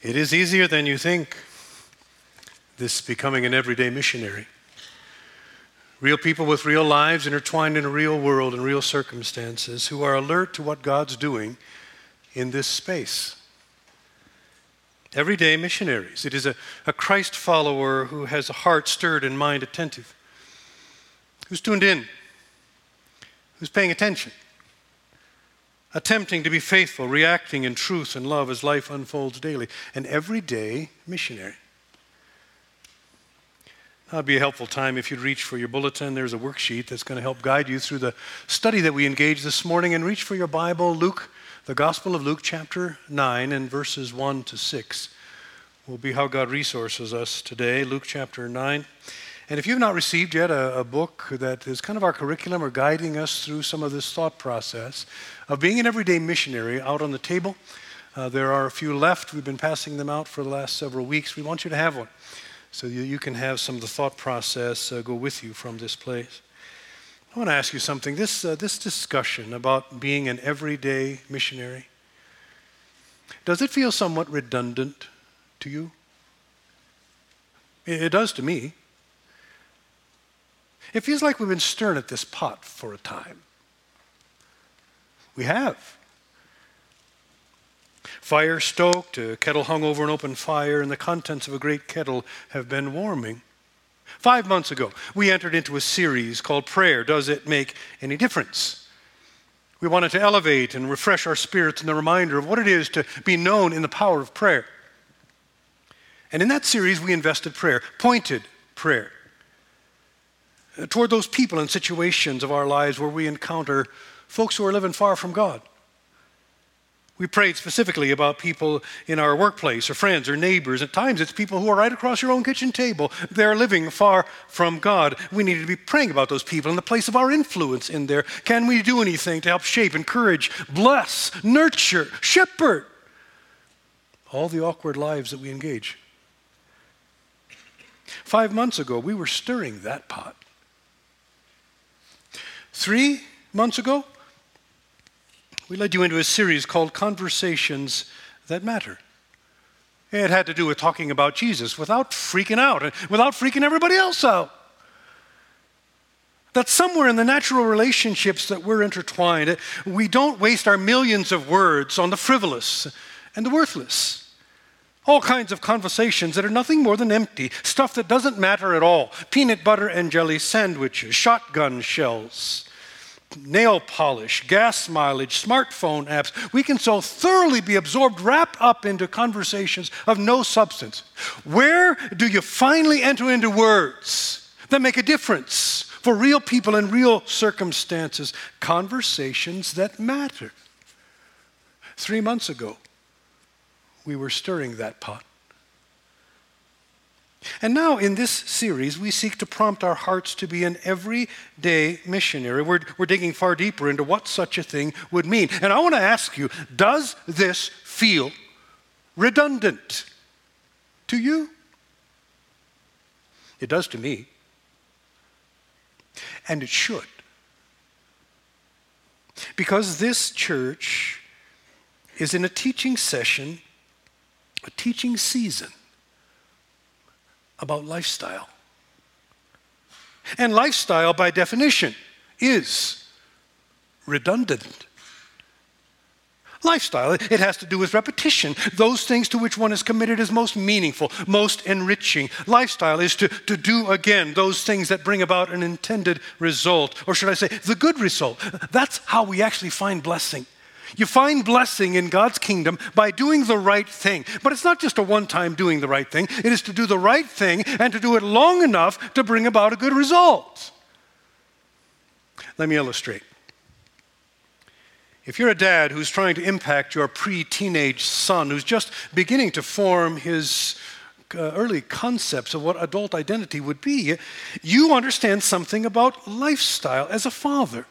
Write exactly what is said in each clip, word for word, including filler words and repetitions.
It is easier than you think, this becoming an everyday missionary. Real people with real lives intertwined in a real world and real circumstances who are alert to what God's doing in this space. Everyday missionaries. It is a, a Christ follower who has a heart stirred and mind attentive, who's tuned in, who's paying attention, attempting to be faithful, reacting in truth and love as life unfolds daily. An everyday missionary. That would be a helpful time if you'd reach for your bulletin. There's a worksheet that's going to help guide you through the study that we engaged this morning. And reach for your Bible, Luke, the Gospel of Luke, chapter nine, and verses one to six will be how God resources us today. Luke chapter nine. And if you've not received yet a, a book that is kind of our curriculum or guiding us through some of this thought process of being an everyday missionary, out on the table, uh, there are a few left. We've been passing them out for the last several weeks. We want you to have one, so you, you can have some of the thought process uh, go with you from this place. I want to ask you something. This, uh, this discussion about being an everyday missionary, does it feel somewhat redundant to you? It, it does to me. It feels like we've been stirring at this pot for a time. We have. Fire stoked, a kettle hung over an open fire, and the contents of a great kettle have been warming. Five months ago, we entered into a series called Prayer. Does it make any difference? We wanted to elevate and refresh our spirits in the reminder of what it is to be known in the power of prayer. And in that series, we invested prayer, pointed prayer, toward those people and situations of our lives where we encounter folks who are living far from God. We prayed specifically about people in our workplace or friends or neighbors. At times it's people who are right across your own kitchen table. They're living far from God. We need to be praying about those people in the place of our influence in there. Can we do anything to help shape, encourage, bless, nurture, shepherd all the awkward lives that we engage? Five months ago, we were stirring that pot. Three months ago, we led you into a series called Conversations That Matter. It had to do with talking about Jesus without freaking out, and without freaking everybody else out. That somewhere in the natural relationships that we're intertwined, we don't waste our millions of words on the frivolous and the worthless. All kinds of conversations that are nothing more than empty, stuff that doesn't matter at all. Peanut butter and jelly sandwiches, shotgun shells, nail polish, gas mileage, smartphone apps. We can so thoroughly be absorbed, wrapped up into conversations of no substance. Where do you finally enter into words that make a difference for real people in real circumstances? Conversations that matter. Three months ago, we were stirring that pot. And now in this series, we seek to prompt our hearts to be an everyday missionary. We're, we're digging far deeper into what such a thing would mean. And I want to ask you, does this feel redundant to you? It does to me. And it should. Because this church is in a teaching session, a teaching season about lifestyle. And lifestyle, by definition, is redundant. Lifestyle, it has to do with repetition. Those things to which one is committed is most meaningful, most enriching. Lifestyle is to, to do again those things that bring about an intended result, or should I say, the good result. That's how we actually find blessing. You find blessing in God's kingdom by doing the right thing. But it's not just a one-time doing the right thing. It is to do the right thing and to do it long enough to bring about a good result. Let me illustrate. If you're a dad who's trying to impact your pre-teenage son who's just beginning to form his uh, early concepts of what adult identity would be, you understand something about lifestyle as a father.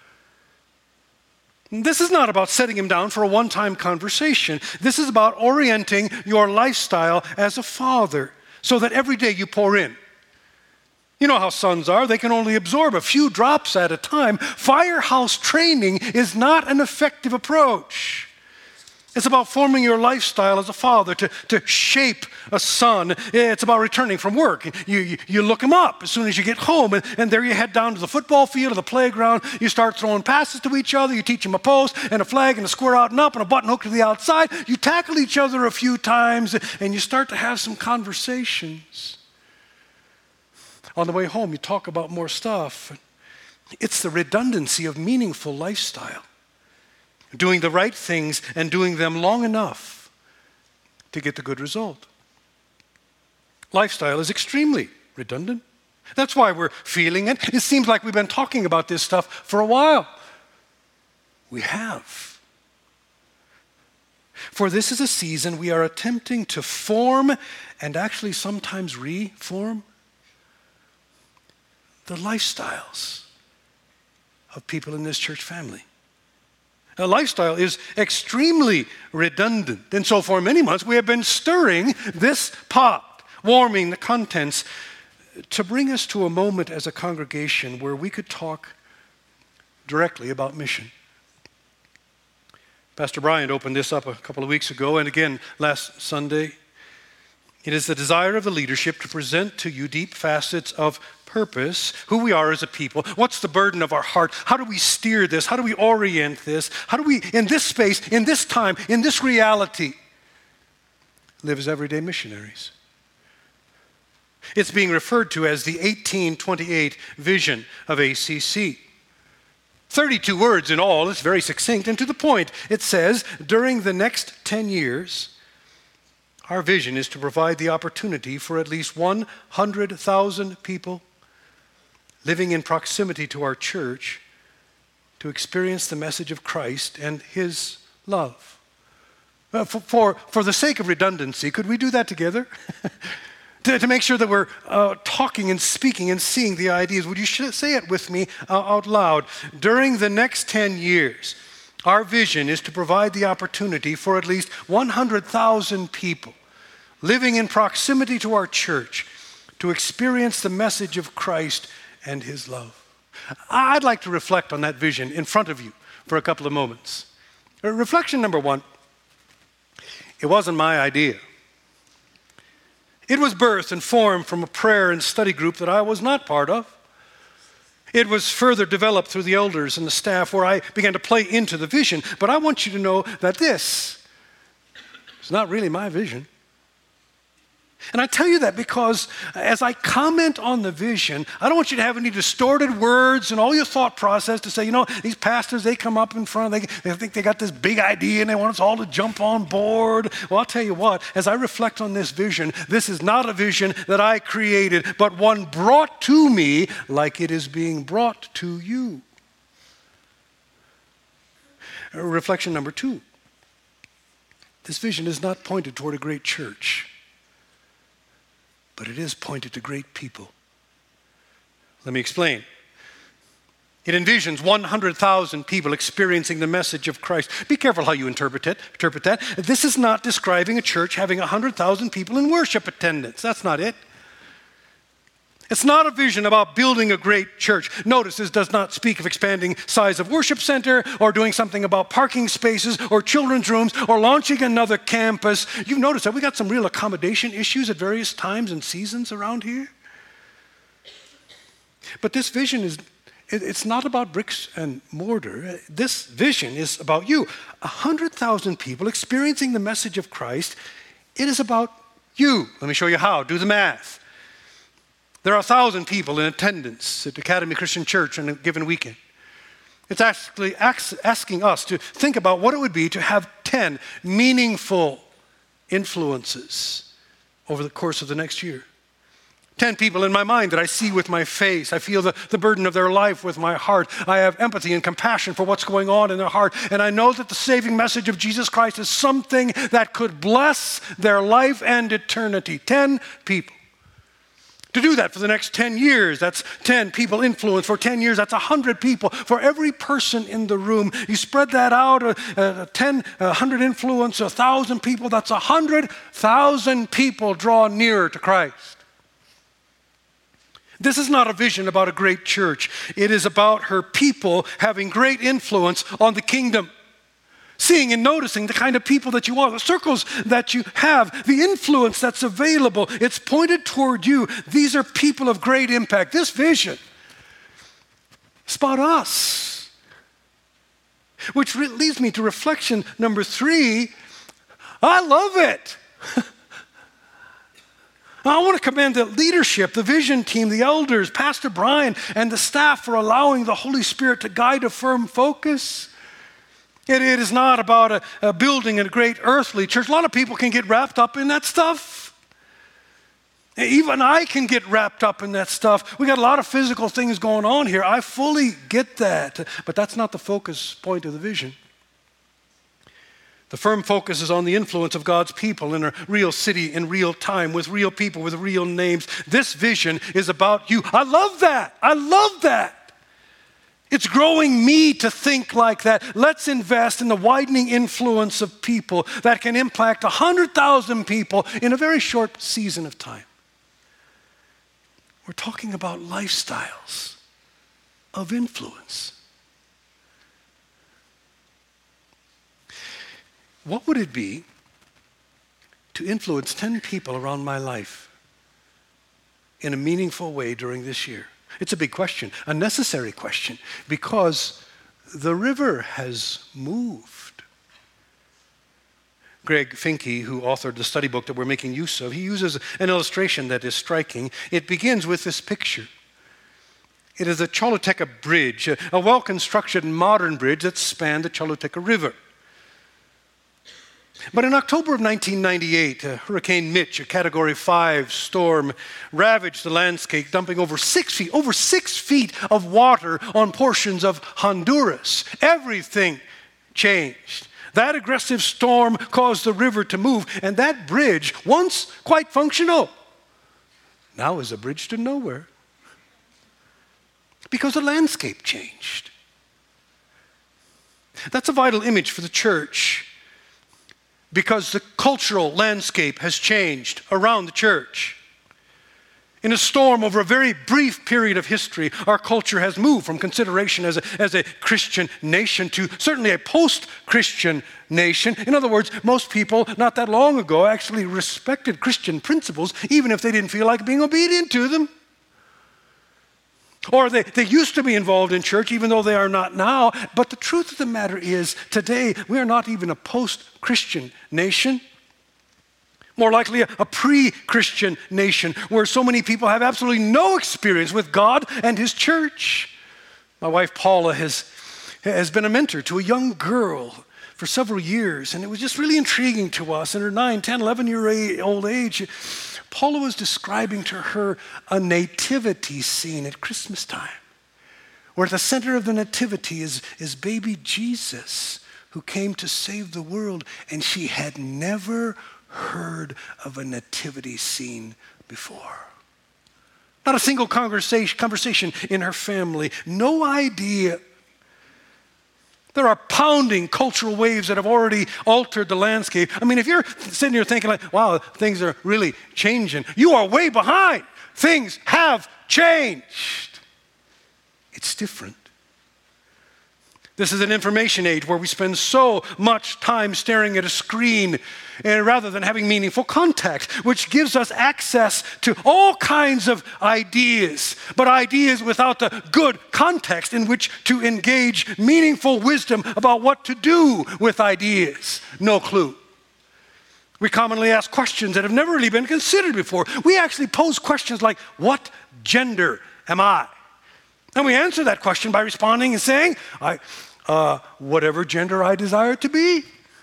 This is not about setting him down for a one-time conversation. This is about orienting your lifestyle as a father so that every day you pour in. You know how sons are. They can only absorb a few drops at a time. Firehouse training is not an effective approach. It's about forming your lifestyle as a father to, to shape a son. It's about returning from work. You, you, you look him up as soon as you get home, and, and there you head down to the football field or the playground. You start throwing passes to each other. You teach him a post and a flag and a square out and up and a button hook to the outside. You tackle each other a few times, and you start to have some conversations. On the way home, you talk about more stuff. It's the redundancy of meaningful lifestyle. Doing the right things and doing them long enough to get the good result. Lifestyle is extremely redundant. That's why we're feeling it. It seems like we've been talking about this stuff for a while. We have. For this is a season we are attempting to form and actually sometimes reform the lifestyles of people in this church family. A lifestyle is extremely redundant. And so for many months, we have been stirring this pot, warming the contents, to bring us to a moment as a congregation where we could talk directly about mission. Pastor Bryant opened this up a couple of weeks ago, and again last Sunday. It is the desire of the leadership to present to you deep facets of purpose, who we are as a people, what's the burden of our heart, how do we steer this, how do we orient this, how do we, in this space, in this time, in this reality, live as everyday missionaries. It's being referred to as the eighteen twenty-eight vision of A C C. thirty-two words in all, it's very succinct and to the point. It says, during the next ten years, our vision is to provide the opportunity for at least one hundred thousand people living in proximity to our church to experience the message of Christ and His love. Uh, for, for, for the sake of redundancy, could we do that together? to, to make sure that we're uh, talking and speaking and seeing the ideas. Would you sh- say it with me uh, out loud? During the next ten years, our vision is to provide the opportunity for at least one hundred thousand people living in proximity to our church to experience the message of Christ and His love. I'd like to reflect on that vision in front of you for a couple of moments. Reflection number one, it wasn't my idea. It was birthed and formed from a prayer and study group that I was not part of. It was further developed through the elders and the staff where I began to play into the vision. But I want you to know that this is not really my vision. And I tell you that because as I comment on the vision, I don't want you to have any distorted words and all your thought process to say, you know, these pastors, they come up in front, they, they think they got this big idea and they want us all to jump on board. Well, I'll tell you what, as I reflect on this vision, this is not a vision that I created, but one brought to me like it is being brought to you. Reflection number two. This vision is not pointed toward a great church, but it is pointed to great people. Let me explain. It envisions one hundred thousand people experiencing the message of Christ. Be careful how you interpret it. Interpret that. This is not describing a church having one hundred thousand people in worship attendance. That's not it. It's not a vision about building a great church. Notice this does not speak of expanding size of worship center or doing something about parking spaces or children's rooms or launching another campus. You've noticed that we got some real accommodation issues at various times and seasons around here. But this vision is, it's not about bricks and mortar. This vision is about you. one hundred thousand people experiencing the message of Christ. It is about you. Let me show you how. Do the math. There are a thousand people in attendance at Academy Christian Church on a given weekend. It's actually asking us to think about what it would be to have ten meaningful influences over the course of the next year. Ten people in my mind that I see with my face. I feel the, the burden of their life with my heart. I have empathy and compassion for what's going on in their heart. And I know that the saving message of Jesus Christ is something that could bless their life and eternity. Ten people. To do that for the next ten years, that's ten people influence. For ten years, that's one hundred people. For every person in the room, you spread that out, uh, uh, ten, uh, one hundred influence, one thousand people, that's one hundred thousand people draw nearer to Christ. This is not a vision about a great church. It is about her people having great influence on the kingdom. Seeing and noticing the kind of people that you are, the circles that you have, the influence that's available. It's pointed toward you. These are people of great impact. This vision is about us. Which re- leads me to reflection number three. I love it. I want to commend the leadership, the vision team, the elders, Pastor Brian, and the staff for allowing the Holy Spirit to guide a firm focus. It, it is not about a, a building a great earthly church. A lot of people can get wrapped up in that stuff. Even I can get wrapped up in that stuff. We got a lot of physical things going on here. I fully get that. But that's not the focus point of the vision. The firm focus is on the influence of God's people in a real city in real time with real people with real names. This vision is about you. I love that. I love that. It's growing me to think like that. Let's invest in the widening influence of people that can impact one hundred thousand people in a very short season of time. We're talking about lifestyles of influence. What would it be to influence ten people around my life in a meaningful way during this year? It's a big question, a necessary question, because the river has moved. Greg Finke, who authored the study book that we're making use of, he uses an illustration that is striking. It begins with this picture. It is a Choluteca Bridge, a, a well-constructed modern bridge that spanned the Choluteca River. But in October of nineteen ninety-eight, uh, Hurricane Mitch, a Category five storm, ravaged the landscape, dumping over six feet, over six feet of water on portions of Honduras. Everything changed. That aggressive storm caused the river to move, and that bridge, once quite functional, now is a bridge to nowhere. Because the landscape changed. That's a vital image for the church. Because the cultural landscape has changed around the church. In a storm over a very brief period of history, our culture has moved from consideration as a, as a Christian nation to certainly a post-Christian nation. In other words, most people not that long ago actually respected Christian principles, even if they didn't feel like being obedient to them. Or they, they used to be involved in church, even though they are not now. But the truth of the matter is, today, we are not even a post-Christian nation. More likely a, a pre-Christian nation, where so many people have absolutely no experience with God and His church. My wife, Paula, has, has been a mentor to a young girl for several years, and it was just really intriguing to us. In her nine, ten, eleven-year-old age, Paula was describing to her a nativity scene at Christmas time, where at the center of the nativity is, is baby Jesus, who came to save the world, and she had never heard of a nativity scene before. Not a single conversation, conversation in her family, no idea. There are pounding cultural waves that have already altered the landscape. I mean, if you're sitting here thinking like, wow, things are really changing, you are way behind. Things have changed. It's different. This is an information age where we spend so much time staring at a screen and rather than having meaningful contact, which gives us access to all kinds of ideas, but ideas without the good context in which to engage meaningful wisdom about what to do with ideas. No clue. We commonly ask questions that have never really been considered before. We actually pose questions like, what gender am I? And we answer that question by responding and saying, I, uh, whatever gender I desire to be.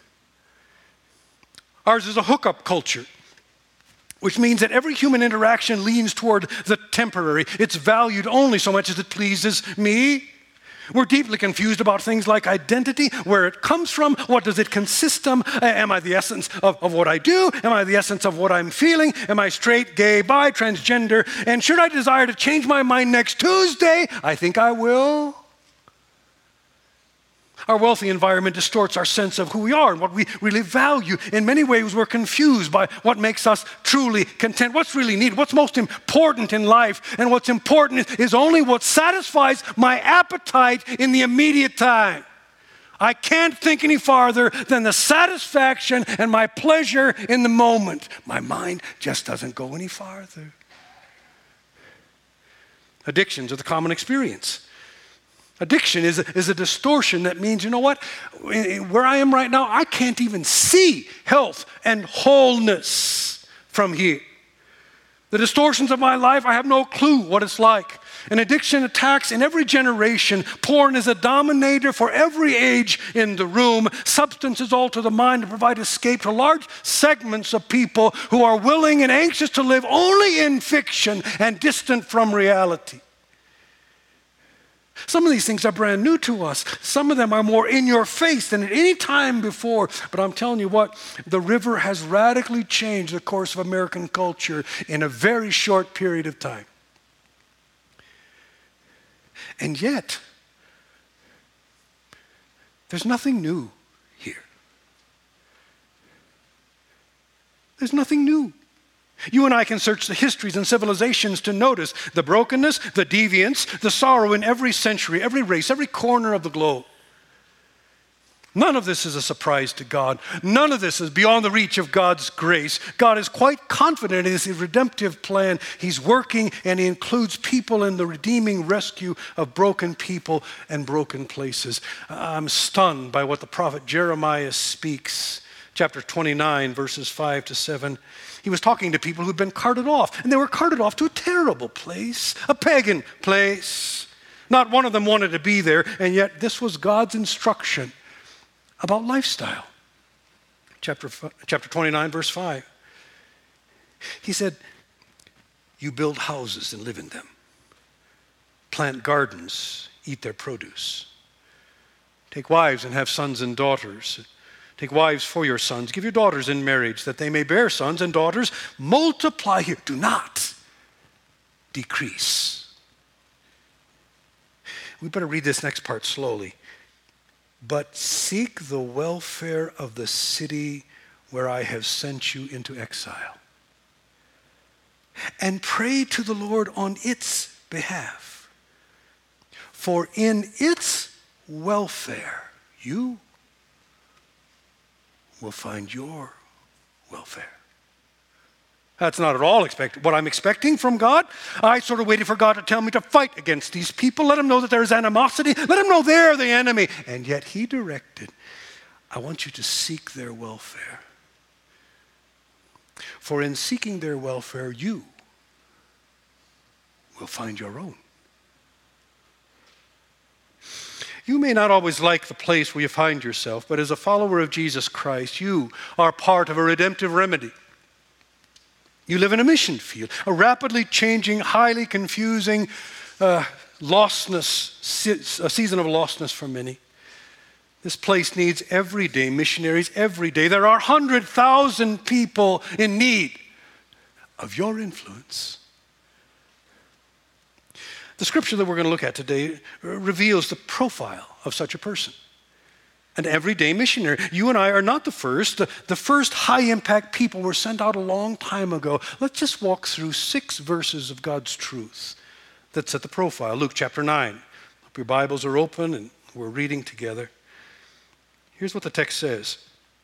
Ours is a hookup culture, which means that every human interaction leans toward the temporary. It's valued only so much as it pleases me. We're deeply confused about things like identity, where it comes from, what does it consist of? Am I the essence of, of what I do? Am I the essence of what I'm feeling? Am I straight, gay, bi, transgender? And should I desire to change my mind next Tuesday, I think I will. Our wealthy environment distorts our sense of who we are and what we really value. In many ways, we're confused by what makes us truly content, what's really needed, what's most important in life, and what's important is only what satisfies my appetite in the immediate time. I can't think any farther than the satisfaction and my pleasure in the moment. My mind just doesn't go any farther. Addictions are the common experience. Addiction is a, is a distortion that means, you know what? Where I am right now, I can't even see health and wholeness from here. The distortions of my life, I have no clue what it's like. And addiction attacks in every generation. Porn is a dominator for every age in the room. Substances alter the mind to provide escape to large segments of people who are willing and anxious to live only in fiction and distant from reality. Some of these things are brand new to us. Some of them are more in your face than at any time before. But I'm telling you what, the river has radically changed the course of American culture in a very short period of time. And yet, there's nothing new here. There's nothing new. You and I can search the histories and civilizations to notice the brokenness, the deviance, the sorrow in every century, every race, every corner of the globe. None of this is a surprise to God. None of this is beyond the reach of God's grace. God is quite confident in his redemptive plan. He's working, and he includes people in the redeeming rescue of broken people and broken places. I'm stunned by what the prophet Jeremiah speaks. Chapter twenty-nine, verses five to seven. He was talking to people who'd been carted off, and they were carted off to a terrible place, a pagan place. Not one of them wanted to be there, and yet this was God's instruction about lifestyle. Chapter, chapter twenty-nine, verse five. He said, you build houses and live in them. Plant gardens, eat their produce. Take wives and have sons and daughters. Take wives for your sons. Give your daughters in marriage that they may bear sons and daughters. Multiply here. Do not decrease. We better read this next part slowly. But seek the welfare of the city where I have sent you into exile. And pray to the Lord on its behalf. For in its welfare, you will find your welfare. That's not at all expected. What I'm expecting from God, I sort of waited for God to tell me to fight against these people. Let them know that there's animosity. Let them know they're the enemy. And yet he directed, I want you to seek their welfare. For in seeking their welfare, you will find your own. You may not always like the place where you find yourself, but as a follower of Jesus Christ, you are part of a redemptive remedy. You live in a mission field, a rapidly changing, highly confusing uh, lostness, a season of lostness for many. This place needs everyday missionaries every day. There are one hundred thousand people in need of your influence. The scripture that we're going to look at today reveals the profile of such a person. An everyday missionary. You and I are not the first. The, the first high-impact people were sent out a long time ago. Let's just walk through six verses of God's truth that set the profile. Luke chapter nine. Hope your Bibles are open and we're reading together. Here's what the text says.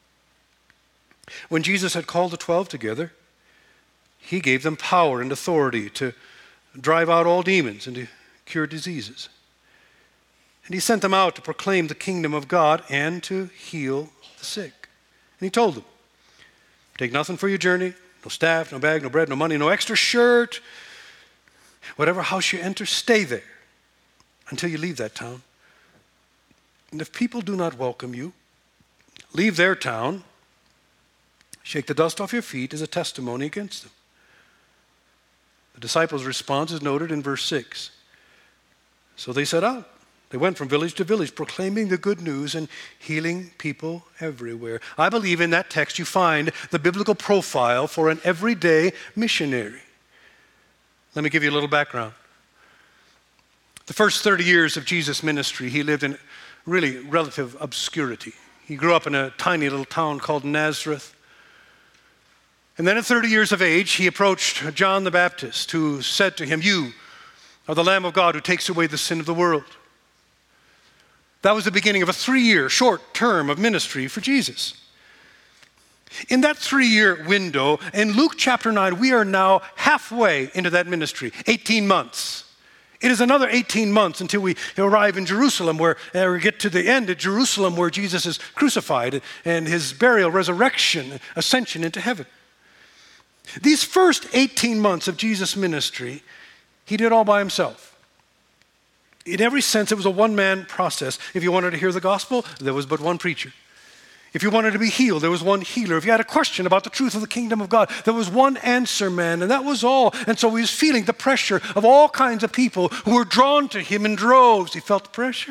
When Jesus had called the twelve together, he gave them power and authority to drive out all demons and to cure diseases. And he sent them out to proclaim the kingdom of God and to heal the sick. And he told them, take nothing for your journey, no staff, no bag, no bread, no money, no extra shirt. Whatever house you enter, stay there until you leave that town. And if people do not welcome you, leave their town, shake the dust off your feet as a testimony against them. The disciples' response is noted in verse six. So they set out. They went from village to village, proclaiming the good news and healing people everywhere. I believe in that text you find the biblical profile for an everyday missionary. Let me give you a little background. The first thirty years of Jesus' ministry, he lived in really relative obscurity. He grew up in a tiny little town called Nazareth. And then at thirty years of age, he approached John the Baptist, who said to him, you are the Lamb of God who takes away the sin of the world. That was the beginning of a three-year short term of ministry for Jesus. In that three-year window, in Luke chapter nine, we are now halfway into that ministry, eighteen months. It is another eighteen months until we arrive in Jerusalem, where uh, we get to the end of Jerusalem, where Jesus is crucified and his burial, resurrection, ascension into heaven. These first eighteen months of Jesus' ministry, he did all by himself. In every sense, it was a one-man process. If you wanted to hear the gospel, there was but one preacher. If you wanted to be healed, there was one healer. If you had a question about the truth of the kingdom of God, there was one answer man, and that was all. And so he was feeling the pressure of all kinds of people who were drawn to him in droves. He felt the pressure.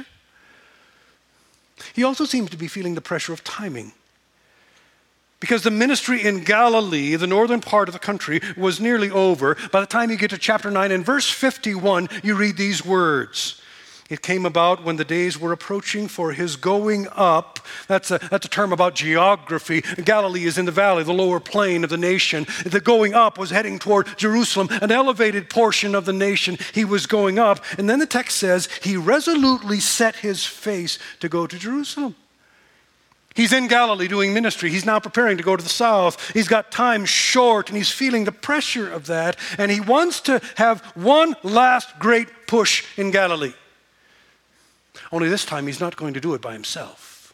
He also seemed to be feeling the pressure of timing, because the ministry in Galilee, the northern part of the country, was nearly over. By the time you get to chapter nine, in verse fifty-one, you read these words. It came about when the days were approaching for his going up. That's a, that's a term about geography. Galilee is in the valley, the lower plain of the nation. The going up was heading toward Jerusalem, an elevated portion of the nation. He was going up. And then the text says, he resolutely set his face to go to Jerusalem. He's in Galilee doing ministry. He's now preparing to go to the south. He's got time short, and he's feeling the pressure of that. And he wants to have one last great push in Galilee. Only this time, he's not going to do it by himself.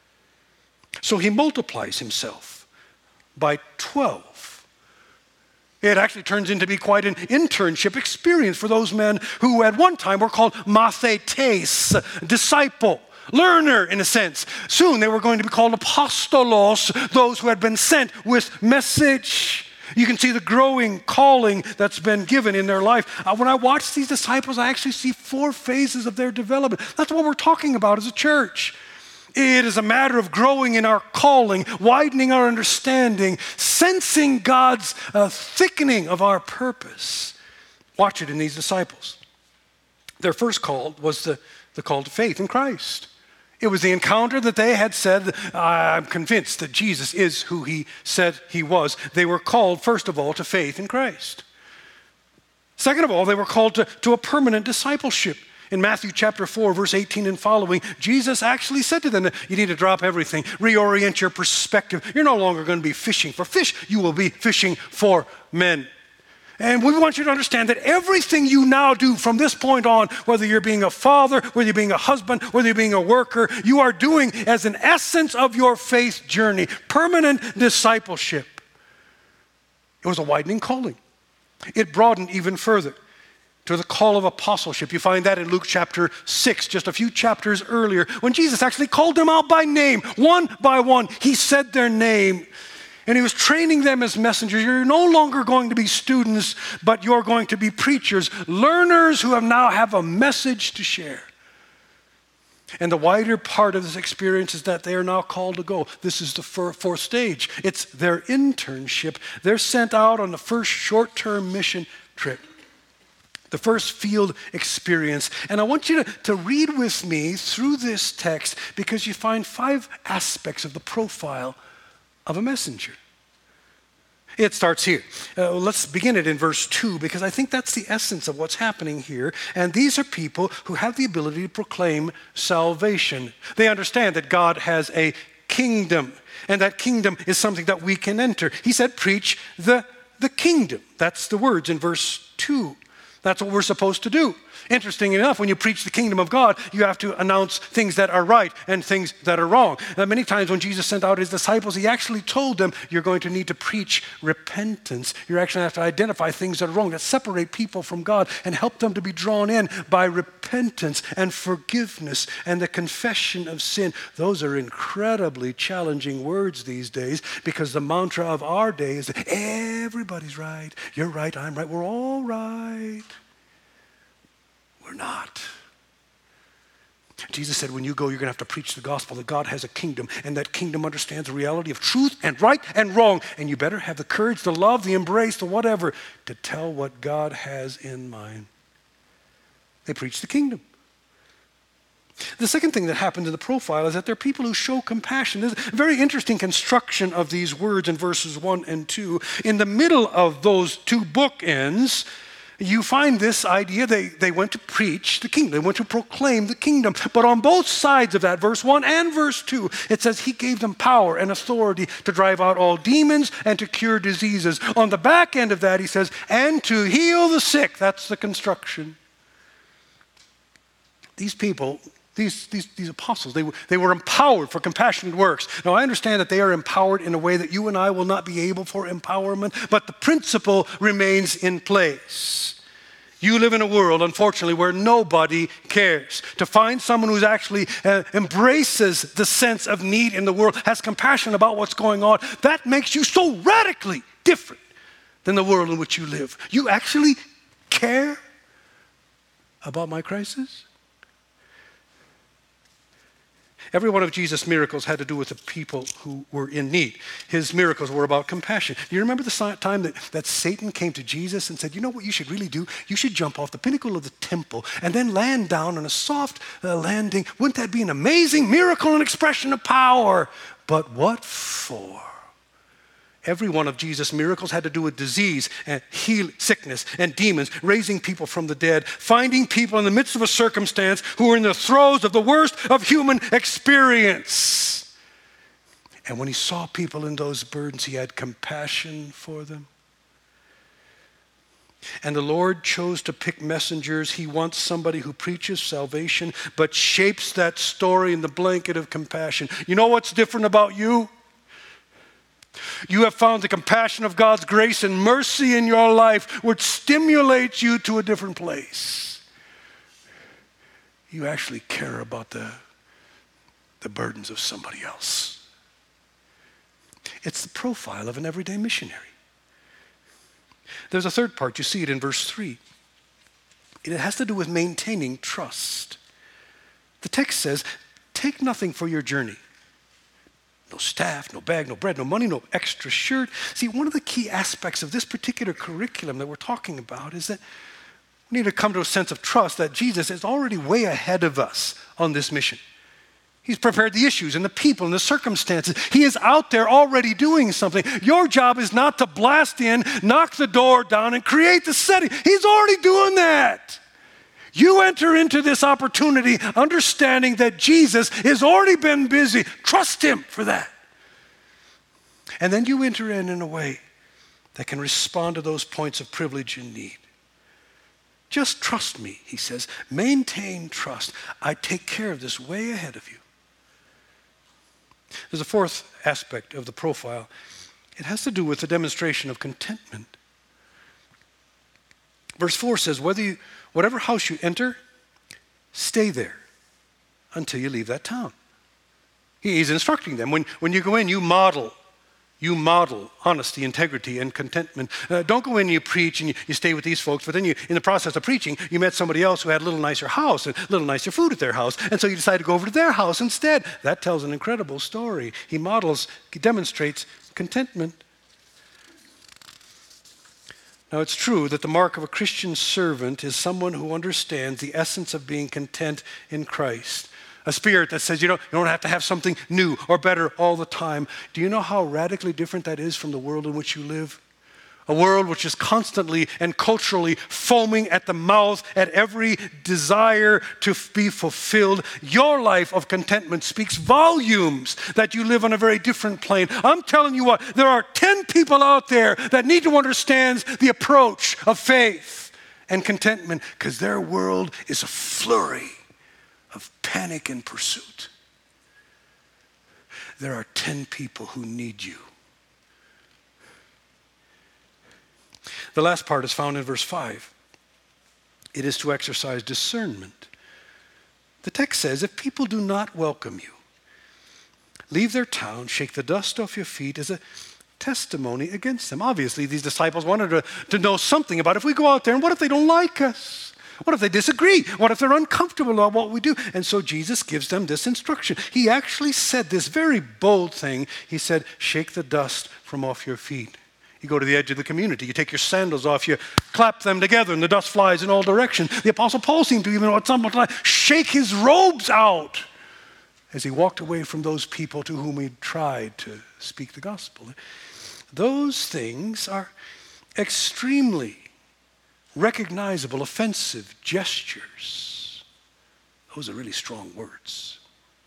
So he multiplies himself by twelve. It actually turns into be quite an internship experience for those men who at one time were called mathetes, disciple, learner in a sense. Soon they were going to be called apostolos, those who had been sent with message. You can see the growing calling that's been given in their life. Uh, when I watch these disciples, I actually see four phases of their development. That's what we're talking about as a church. It is a matter of growing in our calling, widening our understanding, sensing God's uh, thickening of our purpose. Watch it in these disciples. Their first call was the, the call to faith in Christ. It was the encounter that they had said, I'm convinced that Jesus is who he said he was. They were called, first of all, to faith in Christ. Second of all, they were called to, to a permanent discipleship. In Matthew chapter four, verse eighteen and following, Jesus actually said to them, you need to drop everything, reorient your perspective. You're no longer going to be fishing for fish. You will be fishing for men. And we want you to understand that everything you now do from this point on, whether you're being a father, whether you're being a husband, whether you're being a worker, you are doing as an essence of your faith journey, permanent discipleship. It was a widening calling. It broadened even further to the call of apostleship. You find that in Luke chapter six, just a few chapters earlier, when Jesus actually called them out by name, one by one. He said their name. And he was training them as messengers. You're no longer going to be students, but you're going to be preachers, learners who have now have a message to share. And the wider part of this experience is that they are now called to go. This is the fourth stage. It's their internship. They're sent out on the first short-term mission trip, the first field experience. And I want you to, to read with me through this text, because you find five aspects of the profile of a messenger. It starts here. Uh, let's begin it in verse two, because I think that's the essence of what's happening here. And these are people who have the ability to proclaim salvation. They understand that God has a kingdom, and that kingdom is something that we can enter. He said, preach the, the kingdom. That's the words in verse two. That's what we're supposed to do. Interesting enough, when you preach the kingdom of God, you have to announce things that are right and things that are wrong. Now, many times when Jesus sent out his disciples, he actually told them, you're going to need to preach repentance. You're actually going to have to identify things that are wrong, that separate people from God and help them to be drawn in by repentance and forgiveness and the confession of sin. Those are incredibly challenging words these days, because the mantra of our day is that everybody's right. You're right, I'm right, we're all right. We're not. Jesus said, when you go, you're going to have to preach the gospel that God has a kingdom, and that kingdom understands the reality of truth and right and wrong. And you better have the courage, the love, the embrace, the whatever, to tell what God has in mind. They preach the kingdom. The second thing that happens in the profile is that they're people who show compassion. There's a very interesting construction of these words in verses one and two. In the middle of those two bookends, You find this idea, they, they went to preach the kingdom. They went to proclaim the kingdom. But on both sides of that, verse one and verse two, it says he gave them power and authority to drive out all demons and to cure diseases. On the back end of that, he says, and to heal the sick. That's the construction. These people, these, these, these apostles, they, they were empowered for compassionate works. Now, I understand that they are empowered in a way that you and I will not be able for empowerment, but the principle remains in place. You live in a world, unfortunately, where nobody cares. To find someone who's actually uh, embraces the sense of need in the world, has compassion about what's going on, that makes you so radically different than the world in which you live. You actually care about my crisis? Every one of Jesus' miracles had to do with the people who were in need. His miracles were about compassion. Do you remember the time that, that Satan came to Jesus and said, you know what you should really do? You should jump off the pinnacle of the temple and then land down on a soft uh, landing. Wouldn't that be an amazing miracle and expression of power? But what for? Every one of Jesus' miracles had to do with disease and heal sickness and demons, raising people from the dead, finding people in the midst of a circumstance who were in the throes of the worst of human experience. And when he saw people in those burdens, he had compassion for them. And the Lord chose to pick messengers. He wants somebody who preaches salvation, but shapes that story in the blanket of compassion. You know what's different about you? You have found the compassion of God's grace and mercy in your life, which stimulates you to a different place. You actually care about the, the burdens of somebody else. It's the profile of an everyday missionary. There's a third part. You see it in verse three. It has to do with maintaining trust. The text says, take nothing for your journey. No staff, no bag, no bread, no money, no extra shirt. See, one of the key aspects of this particular curriculum that we're talking about is that we need to come to a sense of trust that Jesus is already way ahead of us on this mission. He's prepared the issues and the people and the circumstances. He is out there already doing something. Your job is not to blast in, knock the door down, and create the setting. He's already doing that. You enter into this opportunity understanding that Jesus has already been busy. Trust him for that. And then you enter in in a way that can respond to those points of privilege and need. Just trust me, he says. Maintain trust. I take care of this way ahead of you. There's a fourth aspect of the profile. It has to do with the demonstration of contentment. Verse four says, whether you Whatever house you enter, stay there until you leave that town. He's instructing them. When, when you go in, you model. You model honesty, integrity, and contentment. Uh, don't go in and you preach and you, you stay with these folks, but then you, in the process of preaching, you met somebody else who had a little nicer house and a little nicer food at their house, and so you decide to go over to their house instead. That tells an incredible story. He models, he demonstrates contentment. Now, it's true that the mark of a Christian servant is someone who understands the essence of being content in Christ. A spirit that says you don't, you don't have to have something new or better all the time. Do you know how radically different that is from the world in which you live? A world which is constantly and culturally foaming at the mouth at every desire to be fulfilled. Your life of contentment speaks volumes that you live on a very different plane. I'm telling you what, there are ten people out there that need to understand the approach of faith and contentment because their world is a flurry of panic and pursuit. There are ten people who need you. The last part is found in verse five. It is to exercise discernment. The text says, if people do not welcome you, leave their town, shake the dust off your feet as a testimony against them. Obviously, these disciples wanted to, to know something about if we go out there, and what if they don't like us? What if they disagree? What if they're uncomfortable about what we do? And so Jesus gives them this instruction. He actually said this very bold thing. He said, shake the dust from off your feet. You go to the edge of the community, you take your sandals off, you clap them together, and the dust flies in all directions. The Apostle Paul seemed to even at some point shake his robes out as he walked away from those people to whom he tried to speak the gospel. Those things are extremely recognizable, offensive gestures. Those are really strong words.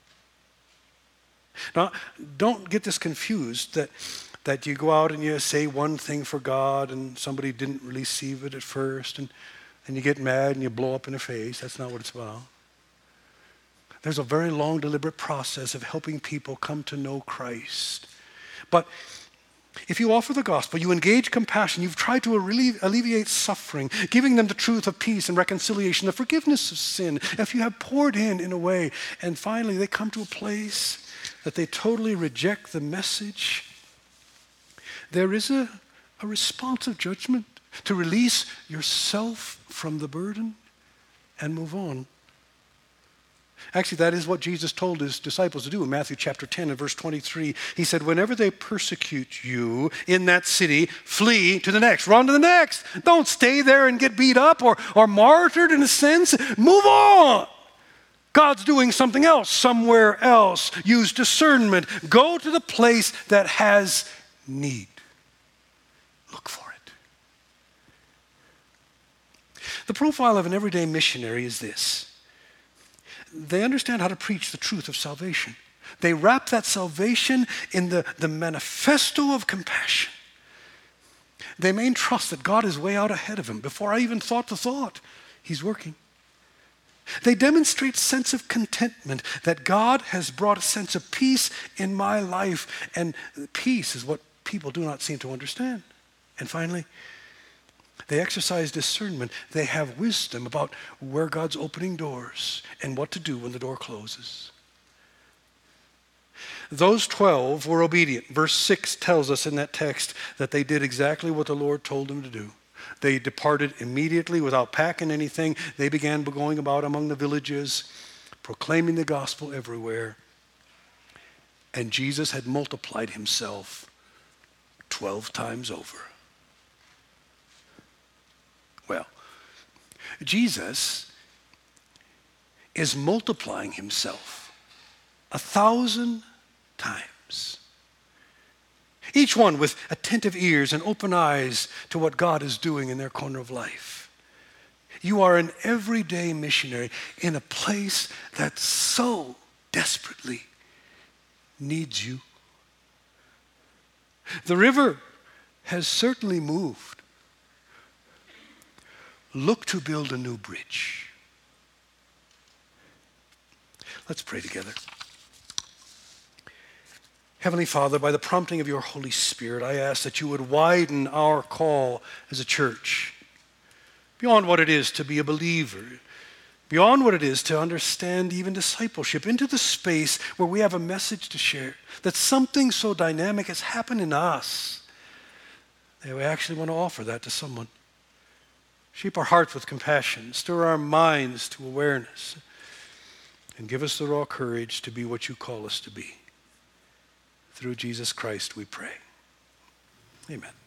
Now, don't get this confused that, that you go out and you say one thing for God and somebody didn't receive it at first and, and you get mad and you blow up in the face. That's not what it's about. There's a very long, deliberate process of helping people come to know Christ. But if you offer the gospel, you engage compassion, you've tried to allevi- alleviate suffering, giving them the truth of peace and reconciliation, the forgiveness of sin, if you have poured in in a way, and finally they come to a place that they totally reject the message, there is a, a response of judgment to release yourself from the burden and move on. Actually, that is what Jesus told his disciples to do in Matthew chapter ten and verse twenty-three. He said, whenever they persecute you in that city, flee to the next. Run to the next. Don't stay there and get beat up or, or martyred in a sense. Move on. God's doing something else somewhere else. Use discernment. Go to the place that has need. Look for it. The profile of an everyday missionary is this. They understand how to preach the truth of salvation. They wrap that salvation in the, the manifesto of compassion. They may trust that God is way out ahead of them. Before I even thought the thought, he's working. They demonstrate sense of contentment that God has brought a sense of peace in my life. And peace is what people do not seem to understand. And finally, they exercise discernment. They have wisdom about where God's opening doors and what to do when the door closes. Those twelve were obedient. Verse six tells us in that text that they did exactly what the Lord told them to do. They departed immediately without packing anything. They began going about among the villages, proclaiming the gospel everywhere. And Jesus had multiplied himself twelve times over. Well, Jesus is multiplying himself a thousand times. Each one with attentive ears and open eyes to what God is doing in their corner of life. You are an everyday missionary in a place that so desperately needs you. The river has certainly moved. Look to build a new bridge. Let's pray together. Heavenly Father, by the prompting of your Holy Spirit, I ask that you would widen our call as a church beyond what it is to be a believer, beyond what it is to understand even discipleship, into the space where we have a message to share, that something so dynamic has happened in us that we actually want to offer that to someone. Shape our hearts with compassion, stir our minds to awareness, and give us the raw courage to be what you call us to be. Through Jesus Christ we pray. Amen.